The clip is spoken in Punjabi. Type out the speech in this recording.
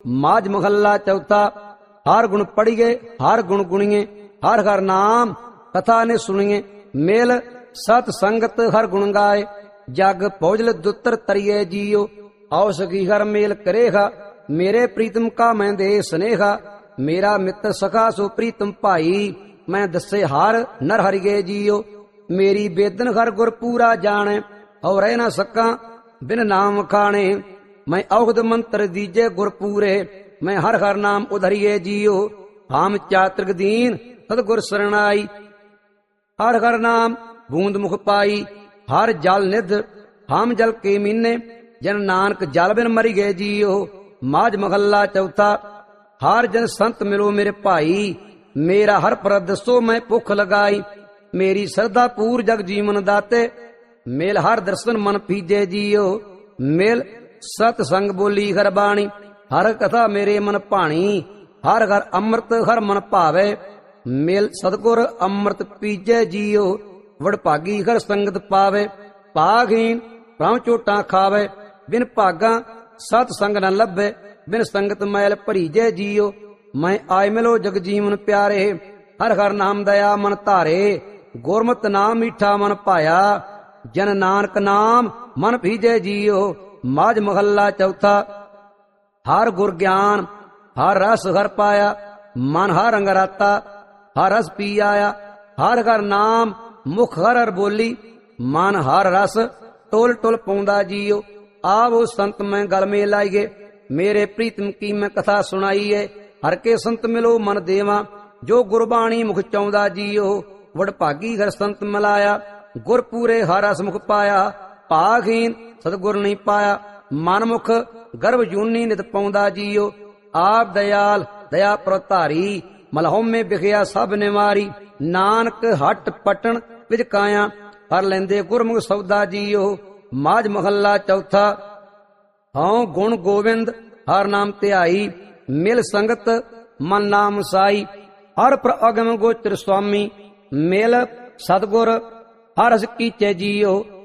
ਮਾਝ ਮਹੱਲਾ ਚੌਥਾ। ਹਰ ਗੁਣ ਪੜੀਏ ਹਰ ਗੁਣ ਗੁਣੀਏ, ਹਰ ਹਰ ਨਾਮ ਕਥਾ ਨੇ ਸੁਣੀਏ। ਮੇਲ ਸਤ ਸੰਗਤ ਹਰ ਗੁਣ ਗਾਏ, ਜਗ ਭੋਜਲ ਦੁੱਤਰ ਤਰੀਏ ਜੀਓ। ਆਓ ਸਖੀ ਹਰ ਮੇਲ ਕਰੇਗਾ, ਮੇਰੇ ਪ੍ਰੀਤਮ ਕਾ ਮੈਂ ਦੇ ਸਨੇਹਾ। ਮੇਰਾ ਮਿੱਤਰ ਸਖਾ ਸੋ ਪ੍ਰੀਤਮ ਭਾਈ, ਮੈਂ ਦੱਸੇ ਹਰ ਨਰ ਹਰਿਏ ਜੀਓ। ਮੇਰੀ ਬੇਦਨ ਹਰ ਗੁਰ ਪੂਰਾ ਜਾਣੇ, ਔ ਰਹਿ ਨਾ ਸਕਾਂ ਬਿਨ ਨਾਮ ਖਾਣੇ। ਮੈਂ ਔਗਦ ਮੰਤਰ ਦੀਜੇ ਗੁਰ ਪੂਰੇ, ਮੈਂ ਹਰ ਹਰ ਨਾਮ ਉਧਰੀਏ ਜੀਓ। ਹਾਮ ਚਾਤ੍ਰਿਕ ਦੀਨ ਸਤਿਗੁਰ ਸਰਣਾਈ, ਹਰ ਹਰ ਨਾਮ ਬੂੰਦ ਮੁਖ ਪਾਈ। ਹਰ ਜਲ ਨਿਧ ਹਾਮ ਜਲ ਕੇ ਮੀਨੇ, ਜਨ ਨਾਨਕ ਜਲ ਬਿਨ ਮਰੀ ਗਏ ਜੀਓ। ਮਾਝ ਮਹੱਲਾ ਚੌਥਾ। ਹਰ ਜਨ ਸੰਤ ਮਿਲੋ ਮੇਰੇ ਭਾਈ, ਮੇਰਾ ਹਰ ਪਰ ਦਸੋ ਮੈਂ ਭੁੱਖ ਲਗਾਈ। ਮੇਰੀ ਸਰਦਾ ਪੂਰ ਜਗ ਜੀਵਨ ਦਾਤੇ, ਮੇਲ ਹਰ ਦਰਸ਼ਨ ਮਨ ਪੀਜੇ ਜੀਓ। ਮੇਲ ਸਤ ਸੰਗ ਬੋਲੀ ਹਰ ਬਾਣੀ, ਹਰ ਕਥਾ ਮੇਰੇ ਮਨ ਭਾਣੀ। ਹਰ ਹਰ ਅੰਮ੍ਰਿਤ ਹਰ ਮਨ ਭਾਵੇ, ਮੇਲ ਸਤਗੁਰ ਅੰਮ੍ਰਿਤ ਪੀਜੇ ਜੀਓ। ਵਡਭਾਗੀ ਹਰ ਸੰਗਤ ਪਾਵੇ, ਭਾਗਹੀਨ ਭ੍ਰਮ ਝੋਟਾਂ ਖਾਵੇ। ਬਿਨ ਭਾਗਾ ਸਤ ਸੰਗ ਨ ਲੱਭੇ, ਬਿਨ ਸੰਗਤ ਮੈਲ ਭਰੀਜੇ ਜੀਓ। ਮੈਂ ਆਏ ਮਿਲੋ ਜਗ ਜੀਵਨ ਪਿਆਰੇ, ਹਰ ਹਰ ਨਾਮ ਦਇਆ ਮਨ ਧਾਰੇ। ਗੁਰਮਤਿ ਨਾਮ ਮੀਠਾ ਮਨ ਭਾਇਆ, ਜਨ ਨਾਨਕ ਨਾਮ ਮਨ ਭੀਜੇ ਜੀਓ। ਮਾਝ ਮਹੱਲਾ ਚੌਥਾ। ਹਰ ਗੁਰ ਗਿਆਨ ਹਰ ਰਸ ਹਰ ਪਾਇਆ, ਮਨ ਹਰ ਰੰਗ ਰਾਤਾ ਹਰ ਰਸ ਪੀ ਆਇਆ। ਹਰ ਹਰ ਨਾਮ ਮੁਖ ਹਰ ਹਰ ਬੋਲੀ, ਮਨ ਹਰ ਰਸ ਟੋਲ ਟੋਲ ਪਾਉਂਦਾ ਜੀਓ। ਆਵੋ ਸੰਤ ਮੈਂ ਗਲ ਮੇ ਲਾਈਏ, ਮੇਰੇ ਪ੍ਰੀਤਮ ਕੀ ਮੈਂ ਕਥਾ ਸੁਣਾਈਏ। ਹਰ ਕੇ ਸੰਤ ਮਿਲੋ ਮਨ ਦੇਵਾ, ਜੋ ਗੁਰਬਾਣੀ ਮੁਖ ਚਾਹੁੰਦਾ ਜੀਓ। ਵਡਭਾਗੀ ਹਰ ਸੰਤ ਮਿਲਾਇਆ, ਗੁਰ ਪੂਰੇ ਹਰ ਰਸ ਮੁਖ ਪਾਇਆ। ਭਾਗਹੀਨ ਸਤਿਗੁਰ ਨਹੀਂ ਪਾਇਆ, ਮਨ ਮੁਖ ਗਰਭ ਜੂਨੀ ਨਿਤ ਪਾਉਂਦਾ ਜੀਓ। ਆਪ ਦਇਆਲ ਦਇਆ ਪ੍ਰਤਾਰੀ, ਮਲਹੋਮੇ ਵਿਖਿਆ ਸਭ ਨਿਵਾਰੀ। ਨਾਨਕ ਹੱਟ ਪਟਣ ਵਿਚ ਕਾਇਆ, ਹਰ ਲੈਂਦੇ ਗੁਰਮੁਖ ਸੌਦਾ ਜੀਓ। ਮਾਝ ਮਹੱਲਾ ਚੌਥਾ। ਹਉ ਗੁਣ ਗੋਬਿੰਦ ਹਰ ਨਾਮ ਧਿਆਈ, ਮਿਲ ਸੰਗਤ ਮਨ ਨਾਮ ਸਾਈ। ਹਰ ਪ੍ਰਅਗਮ ਗੋਚਰ ਸੁਆਮੀ, ਮਿਲ ਸਤਗੁਰ ਹਰ ਰਸ ਕੀਚੇ ਜੀਓ।